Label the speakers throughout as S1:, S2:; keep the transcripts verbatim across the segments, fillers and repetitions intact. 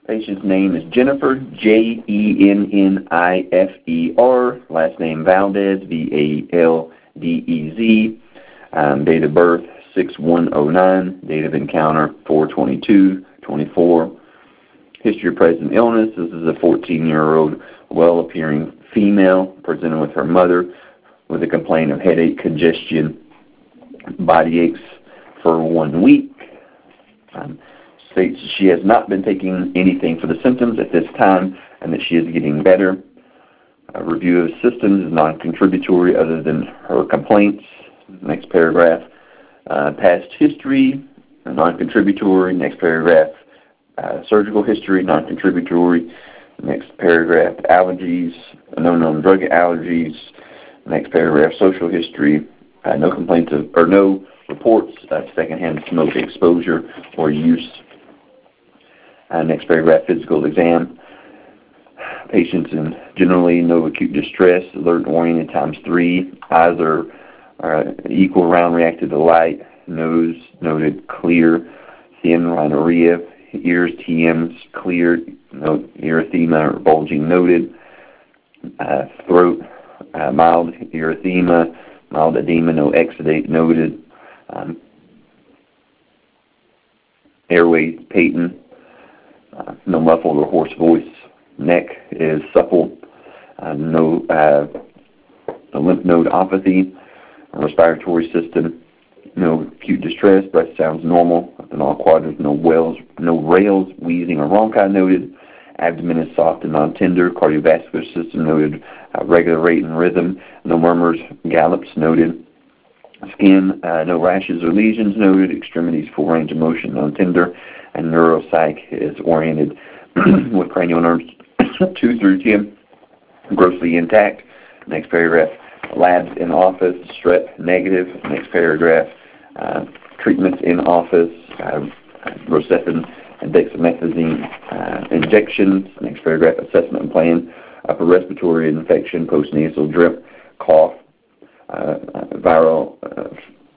S1: Patient's name is Jennifer, J E N N I F E R. Last name Valdez, V A L D E Z. Um, date of birth, six one oh nine. Date of encounter, four twenty-two twenty-four. History of present illness. This is a fourteen-year-old, well-appearing female presented with her mother with a complaint of headache, congestion, body aches for one week. Um, states she has not been taking anything for the symptoms at this time and that she is getting better. A review of systems is non-contributory other than her complaints. Next paragraph. Uh, past history, non-contributory. Next paragraph. Uh, surgical history, non-contributory. Next paragraph. Allergies, no known drug allergies. Next paragraph. Social history. Uh, no complaints of, or no reports of secondhand smoke exposure or use. Uh, next paragraph, physical exam. Patients in generally no acute distress, alert oriented times three. Eyes are, are equal round reactive to light. Nose noted clear. Thin rhinorrhea. Ears, T Ms clear. No erythema or bulging noted. Uh, throat, uh, mild erythema. Mild edema, no exudate noted. Um, airway patent. Uh, no muffled or hoarse voice. Neck is supple. Uh, no, uh, no lymph node apathy. Respiratory system, no acute distress. Breath sounds normal in all quadrants. No wails, no rails, wheezing, or rhonchi noted. Abdomen is soft and non-tender. Cardiovascular system noted. Uh, regular rate and rhythm. No murmurs, gallops noted. Skin, uh, no rashes or lesions noted. Extremities, full range of motion, non-tender. And neuropsych is oriented with cranial nerves two through ten, grossly intact. Next paragraph, labs in office, strep negative. Next paragraph, uh, treatments in office, uh, Rocephin and dexamethasone uh, injections. Next paragraph, assessment and plan, upper respiratory infection, postnasal drip, cough, uh, viral uh,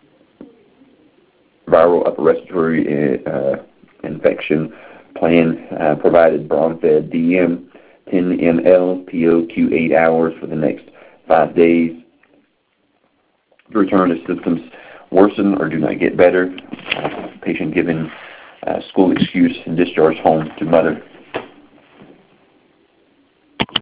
S1: viral upper respiratory uh, infection plan uh, provided bronfed D M ten milliliters P O Q eight hours for the next five days. Return if symptoms worsen or do not get better. Uh, patient given uh, school excuse and discharged home to mother.